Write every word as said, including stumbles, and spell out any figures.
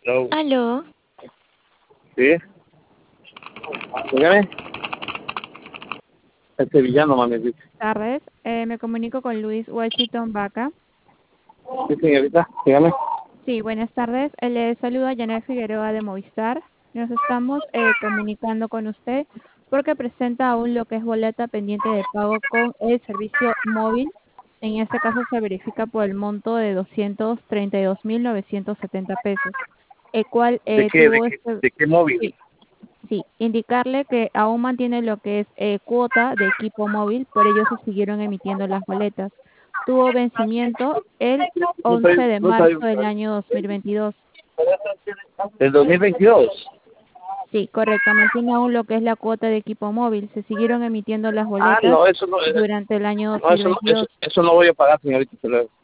No. Aló. Sí. Dígame. El sevillano, mami. Sí, Buenas tardes, eh, me comunico con Luis Washington Vaca. Sí, señorita. Dígame. Sí, buenas tardes, eh, le saluda Janet Figueroa de Movistar. Nos estamos eh, comunicando con usted porque presenta aún lo que es boleta pendiente de pago con el servicio móvil. En este caso se verifica por el monto de doscientos treinta y dos mil novecientos setenta pesos, el cual ¿De eh, qué? ¿De tuvo qué, este... de qué móvil? Sí, sí, indicarle que aún mantiene lo que es eh, cuota de equipo móvil, por ello se siguieron emitiendo las boletas. Tuvo vencimiento el No once soy, de no soy. marzo del año dos mil veintidós. ¿El dos mil veintidós? Sí, correcto, mantiene aún lo que es la cuota de equipo móvil. Se siguieron emitiendo las Ah, boletas no, eso no. eh, durante el año No, eso no, eso, dos mil veintidós. eso no voy a pagar, señorita. Se lo-